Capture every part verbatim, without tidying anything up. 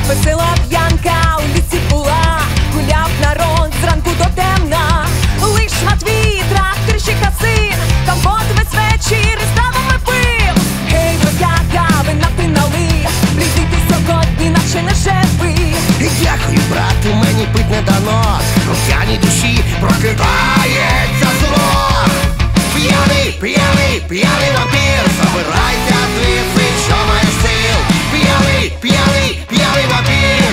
Весела п'янка у лісі була, гуляв народ зранку до темна. Лиш Матвій, тракторщика син, компот весь вечір із травами пив. Гей, бродяга, ви напинали, прийдите сьогодні, наче не живий. Дякую, брате, мені пить не дано, у п'яній душі прокидається зло. П'яний, п'яний, п'яний вампір, забирайся звідси, що має сил. П'яний, п'яний, п'яний вампір.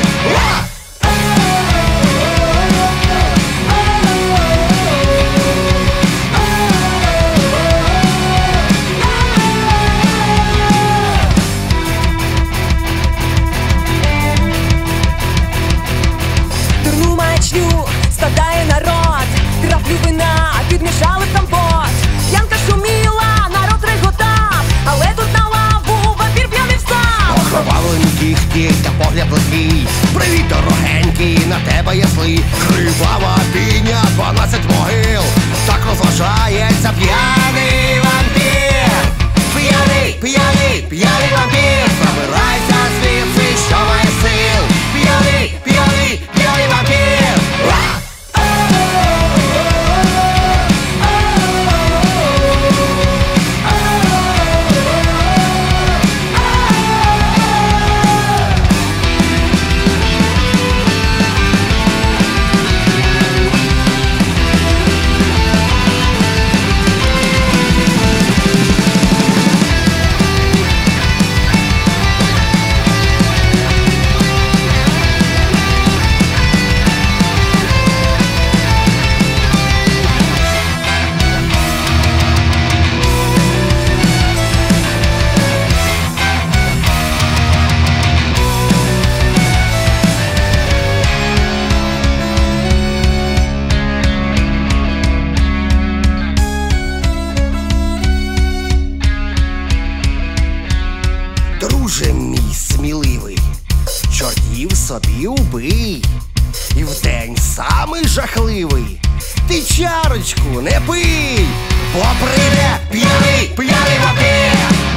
Дурну маячню страдає народ, краплю вина підмішали в компот. П'янка шуміла, народ реготав, але тут на лаву вампір п'яний встав. Окровавлені кіхті та погляд лихий. Привіт, дорогенький, на тебе ясли. Кривава піня, дванадцять могил. Так розважається п'яний вампір. П'яний, п'яний, п'яний вампір, забирайся звідси, що має сил. П'яний, п'яний, п'яний вампір. Друже мій сміливий, чортів собі убий. І вдень самий жахливий, ти чарочку не пий, бо прийде п'яний, п'яний вампір.